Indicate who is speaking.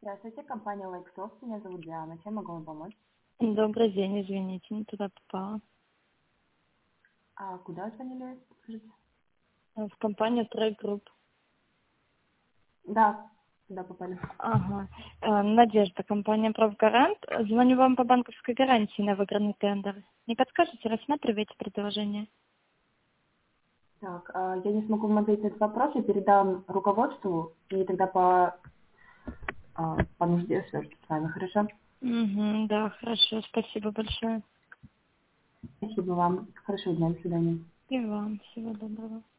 Speaker 1: Здравствуйте, компания Лайксофт. Меня зовут Диана. Чем могу вам помочь?
Speaker 2: Добрый день, извините, не туда попала.
Speaker 1: А куда звонили? Скажите?
Speaker 2: В компанию Trade Group.
Speaker 1: Да, туда попали.
Speaker 2: Ага. Надежда, компания Правгарант. Звоню вам по банковской гарантии на выигранный тендер. Не подскажете, рассматриваете предложение?
Speaker 1: Так, я не смогу вам ответить на этот вопрос. Я передам руководству и тогда по нужде свяжутся с вами. Хорошо?
Speaker 2: Угу, да, хорошо, спасибо большое.
Speaker 1: Спасибо вам. Хорошего дня. До свидания.
Speaker 2: И вам всего доброго.